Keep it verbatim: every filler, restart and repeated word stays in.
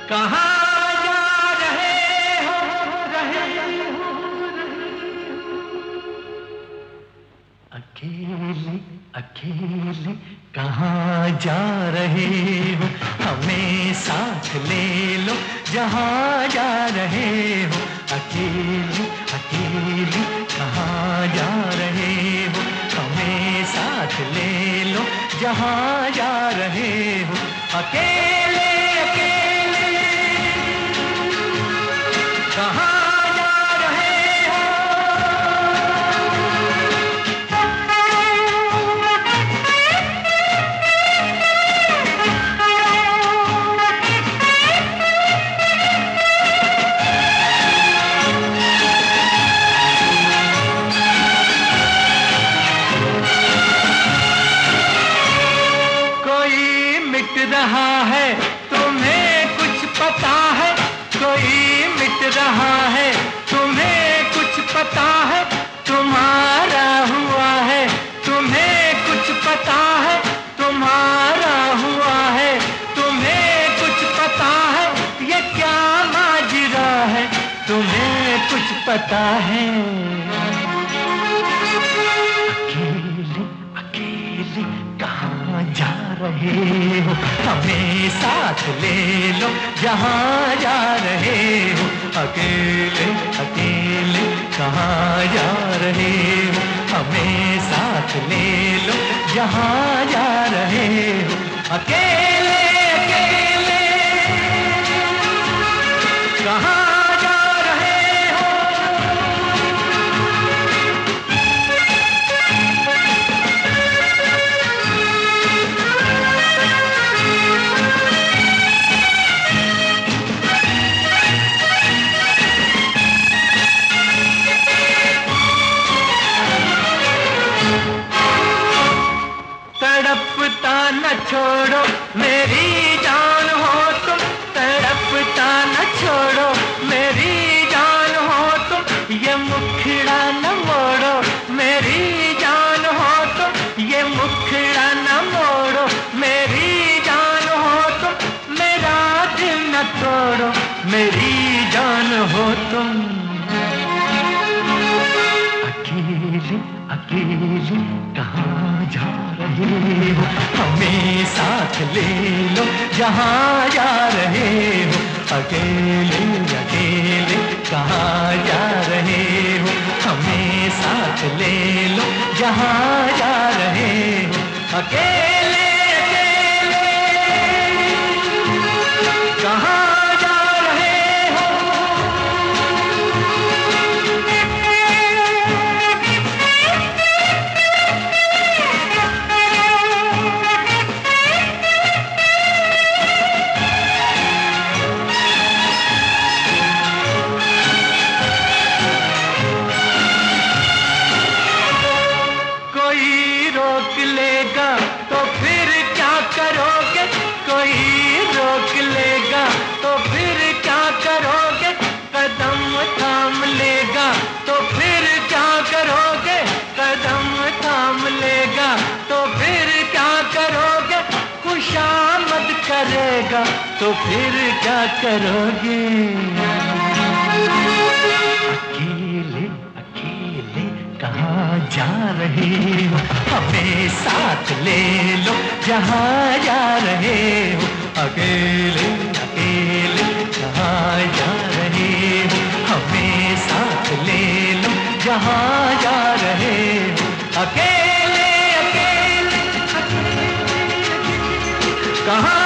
कहाँ जा रहे हो, रहे हो, अकेले अकेले कहाँ जा रहे हो, हमें साथ ले लो जहाँ जा रहे हो। अकेले अकेले कहाँ जा रहे हो, हमें साथ ले लो जहाँ जा रहे हो। अकेले अकेले कहाँ रहा है, तुम्हें कुछ पता है, कोई मिट रहा है, तुम्हें कुछ पता है, तुम्हारा हुआ है, तुम्हें कुछ पता है, तुम्हारा हुआ है, तुम्हें कुछ पता है, ये क्या माजरा है, तुम्हें कुछ पता है। अकेले अकेले कहाँ जा रहे हो, हमें साथ ले लो जहाँ जा रहे हो। अकेले अकेले कहाँ जा रहे हो, हमें साथ ले लो जहाँ जा रहे हो। अकेले अकेले कहाँ तड़पता न छोड़ो मेरी जान हो तुम, तड़पता न छोड़ो मेरी जान हो तुम, ये मुखड़ा न मोड़ो मेरी जान हो तुम, ये मुखड़ा न मोड़ो मेरी जान हो तुम, मेरा दिल न तोड़ो मेरी जान हो तुम। अकेले अकेले कहाँ जा रहे हो, हमें साथ ले लो जहाँ जा रहे हो। अकेले अकेले कहाँ जा रहे हो, हमें साथ ले लो जहाँ जा रहे हो। अकेले अकेले कहाँ रोक लेगा तो फिर क्या करोगे, कोई रोक लेगा तो फिर क्या करोगे, कदम थाम लेगा तो फिर क्या करोगे, कदम थाम लेगा तो फिर क्या करोगे, खुशामद करेगा तो फिर क्या करोगे। अकेले अकेले कहाँ जा रहे हो, हमें साथ ले लो जहाँ जा रहे हो। अकेले अकेले कहाँ जा रहे हो, हमें साथ ले लो जहाँ जा रहे हो। अकेले अकेले, अकेले, अकेले कहाँ